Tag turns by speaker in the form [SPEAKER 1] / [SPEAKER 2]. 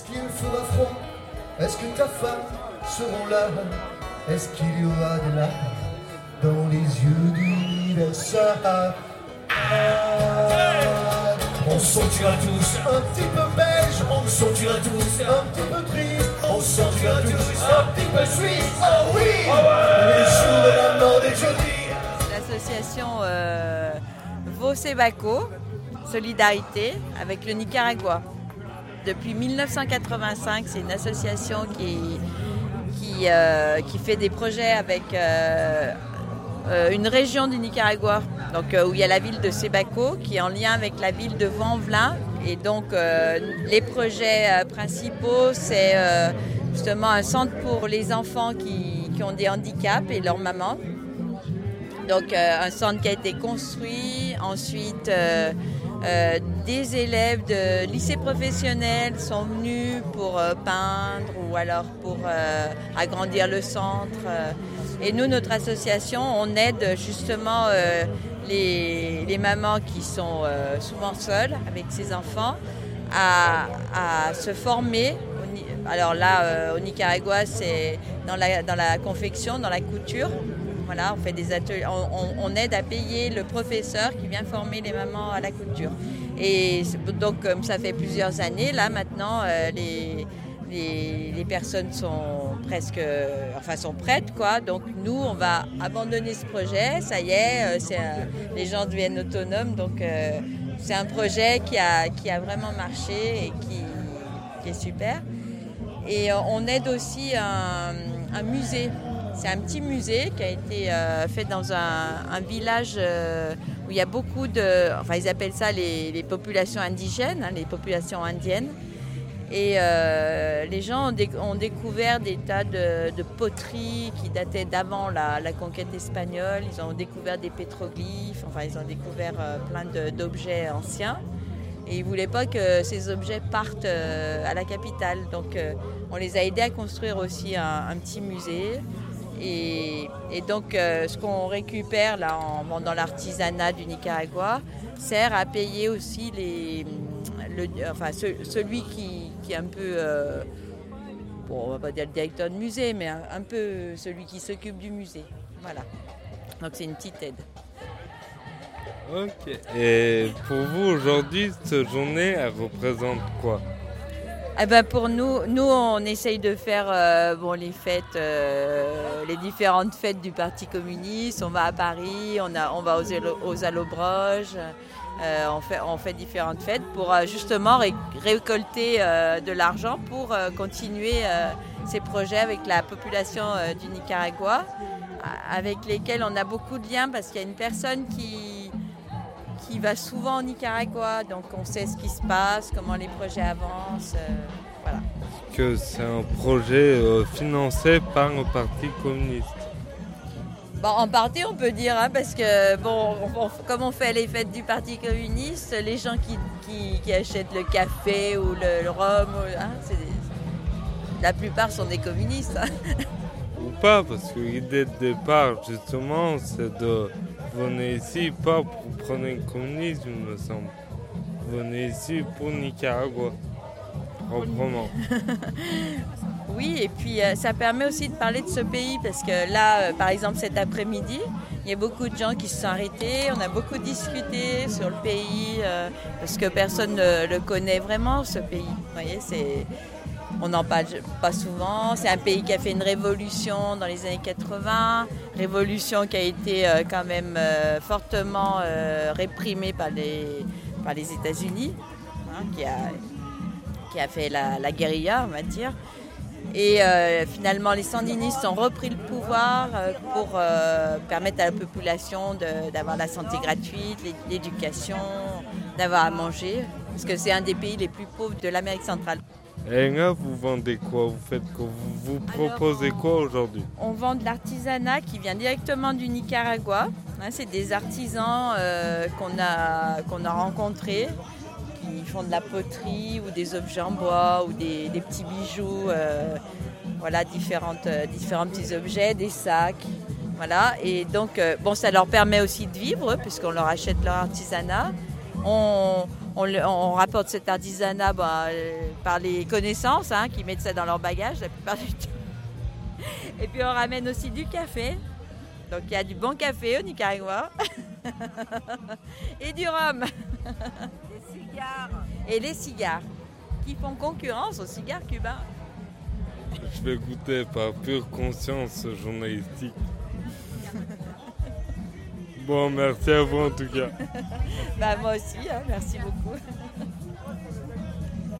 [SPEAKER 1] Est-ce qu'il fera froid? Est-ce que ta femme seront là? Est-ce qu'il y aura des larmes dans les yeux du Sahara? On se sentira tous un petit peu belge, on se sentira tous un petit peu triste, on se sentira tous un petit peu suisse. Oh oui, les jours de la mort des jeudis.
[SPEAKER 2] L'association Vosebaco, Solidarité avec le Nicaragua. Depuis 1985, c'est une association qui fait des projets avec une région du Nicaragua, donc où il y a la ville de Sebaco qui est en lien avec la ville de Vaux-en-Velin. Et donc les projets principaux, c'est justement un centre pour les enfants qui ont des handicaps et leurs mamans. Donc un centre qui a été construit. Ensuite, des élèves de lycée professionnel sont venus pour peindre ou alors pour agrandir le centre. Et nous, notre association, on aide justement les mamans qui sont souvent seules avec ses enfants à se former. Alors là, au Nicaragua, c'est dans la confection, dans la couture. Voilà, on fait des ateliers, on aide à payer le professeur qui vient former les mamans à la couture. Et donc, comme ça fait plusieurs années, là maintenant, les personnes sont sont prêtes, quoi. Donc nous, on va abandonner ce projet. Ça y est, les gens deviennent autonomes. Donc c'est un projet qui a vraiment marché et qui est super. Et on aide aussi un musée. C'est un petit musée qui a été fait dans un village où il y a beaucoup ils appellent ça les populations indigènes, les populations indiennes. Et les gens ont découvert des tas de poteries qui dataient d'avant la conquête espagnole. Ils ont découvert des pétroglyphes, ils ont découvert plein d'objets anciens. Et ils ne voulaient pas que ces objets partent à la capitale. Donc on les a aidés à construire aussi un petit musée. Et donc ce qu'on récupère là en vendant l'artisanat du Nicaragua sert à payer aussi celui qui est un peu, on va pas dire le directeur de musée, mais un peu celui qui s'occupe du musée. Voilà. Donc c'est une petite aide.
[SPEAKER 3] Ok. Et pour vous aujourd'hui, cette journée, elle représente quoi?
[SPEAKER 2] Pour nous, on essaye de faire les fêtes, les différentes fêtes du Parti communiste. On va à Paris, on va aux Allobroges, on fait différentes fêtes pour justement récolter de l'argent pour continuer ces projets avec la population du Nicaragua, avec lesquels on a beaucoup de liens parce qu'il y a une personne qui va souvent au Nicaragua, donc on sait ce qui se passe, comment les projets avancent, voilà.
[SPEAKER 3] Que c'est un projet financé par le Parti communiste.
[SPEAKER 2] En partie, on peut dire, parce que comme on fait les fêtes du Parti communiste, les gens qui achètent le café ou le rhum, la plupart sont des communistes.
[SPEAKER 3] Ou pas, parce que l'idée de départ, justement, c'est de venir ici, pas pour prendre le communisme, il me semble. Venir ici pour Nicaragua, proprement.
[SPEAKER 2] Oui, et puis ça permet aussi de parler de ce pays, parce que là, par exemple, cet après-midi, il y a beaucoup de gens qui se sont arrêtés, on a beaucoup discuté sur le pays, parce que personne ne le connaît vraiment, ce pays. Vous voyez, on n'en parle pas souvent. C'est un pays qui a fait une révolution dans les années 80, révolution qui a été quand même fortement réprimée par les États-Unis, qui a fait la guérilla, on va dire. Et finalement, les sandinistes ont repris le pouvoir pour permettre à la population d'avoir la santé gratuite, l'éducation, d'avoir à manger, parce que c'est un des pays les plus pauvres de l'Amérique centrale.
[SPEAKER 3] Et là, vous vendez quoi? Vous faites quoi? Vous proposez quoi aujourd'hui?
[SPEAKER 2] On vend de l'artisanat qui vient directement du Nicaragua. C'est des artisans qu'on a rencontrés, qui font de la poterie ou des objets en bois ou des petits bijoux, différents petits objets, des sacs. Voilà. Et donc, ça leur permet aussi de vivre puisqu'on leur achète leur artisanat. on rapporte cet artisanat par les connaissances qui mettent ça dans leur bagage la plupart du temps. Et puis on ramène aussi du café. Donc il y a du bon café au Nicaragua. Et du rhum.
[SPEAKER 4] Des cigares.
[SPEAKER 2] Et les cigares qui font concurrence aux cigares cubains.
[SPEAKER 3] Je vais goûter par pure conscience journalistique. Bon, merci à vous en tout cas.
[SPEAKER 2] Moi aussi, merci beaucoup.